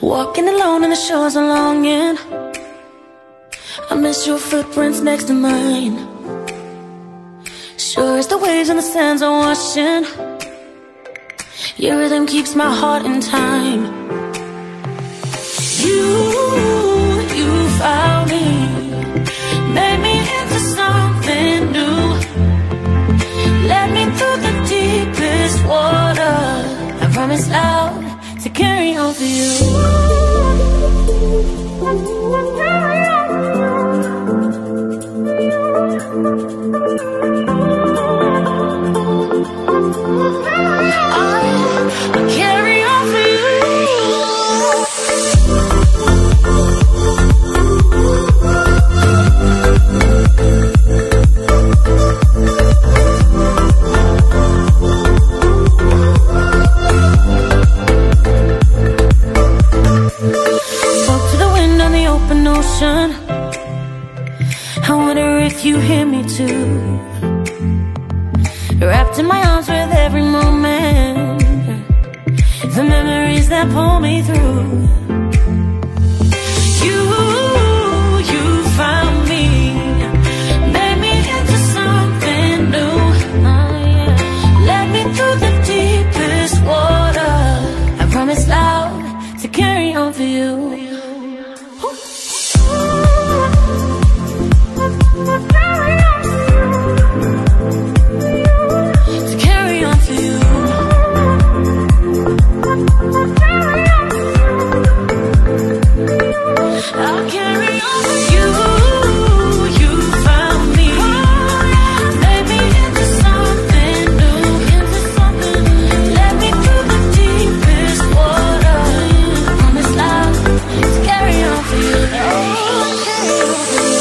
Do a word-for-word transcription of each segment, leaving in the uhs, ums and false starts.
Walking alone on the shores of longing, I miss your footprints next to mine. Sure as the waves and the sands are washing, your rhythm keeps my heart in time. You, you found me, made me into something new, led me through the deepest water. I promise loud to carry on for you. I'll carry on for you. Spoke to the wind on the open ocean. I wonder if you hear me too. Wrapped in my arms with every moment, the memories that pull me through. You, you found me, made me into something new. Oh, yeah. Led me through the deepest water. I promise loud to carry on for you. I'll carry on with you. You found me, made me into something new, into something. Led me through the deepest water. I promise loud to carry on for you. Oh, carry on for you.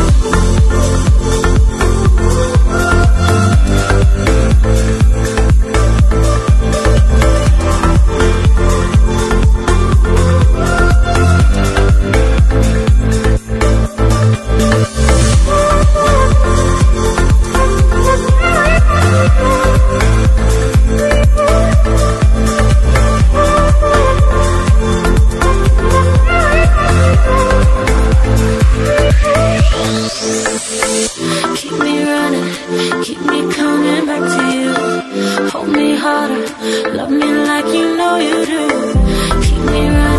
Keep me running, keep me coming back to you. Hold me harder, love me like you know you do. Keep me running.